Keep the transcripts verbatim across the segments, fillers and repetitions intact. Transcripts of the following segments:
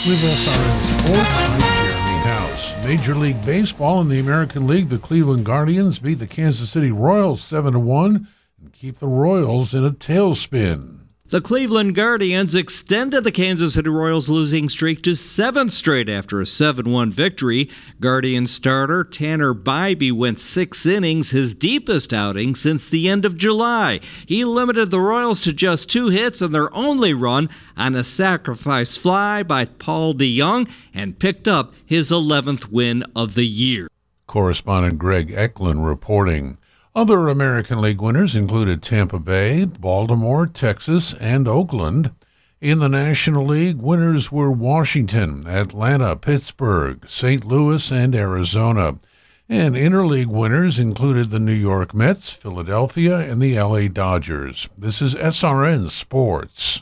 With S R N Sports, I'm Jeremy House. Major League Baseball in the American League, the Cleveland Guardians beat the Kansas City Royals seven to one and keep the Royals in a tailspin. The Cleveland Guardians extended the Kansas City Royals losing streak to seven straight after a seven one victory. Guardians starter Tanner Bibee went six innings, his deepest outing since the end of July. He limited the Royals to just two hits and their only run on a sacrifice fly by Paul DeJong and picked up his eleventh win of the year. Correspondent Greg Eklund reporting. Other American League winners included Tampa Bay, Baltimore, Texas, and Oakland. In the National League, winners were Washington, Atlanta, Pittsburgh, Saint Louis, and Arizona. And interleague winners included the New York Mets, Philadelphia, and the L A Dodgers. This is S R N Sports.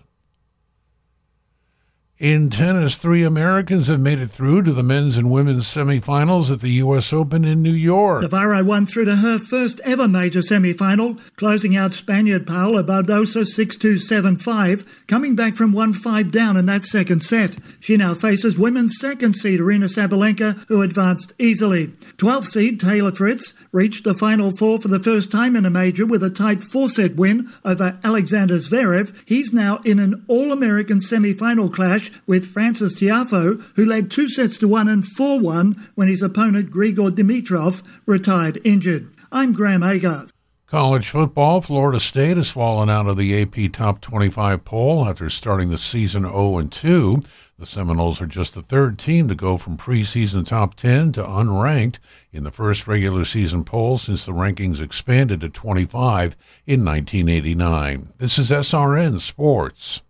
In tennis, three Americans have made it through to the men's and women's semifinals at the U S Open in New York. Navarro won through to her first ever major semifinal, closing out Spaniard Paola Badosa six two seven five, coming back from one five down in that second set. She now faces women's second seed Aryna Sabalenka, who advanced easily. twelfth seed Taylor Fritz reached the final four for the first time in a major with a tight four-set win over Alexander Zverev. He's now in an All-American semifinal clash with Francis Tiafoe, who led two sets to one and four one when his opponent Grigor Dimitrov retired injured. I'm Graham Agars. College football, Florida State has fallen out of the A P Top twenty-five poll after starting the season oh and two. The Seminoles are just the third team to go from preseason top ten to unranked in the first regular season poll since the rankings expanded to twenty-five in nineteen eighty-nine. This is S R N Sports.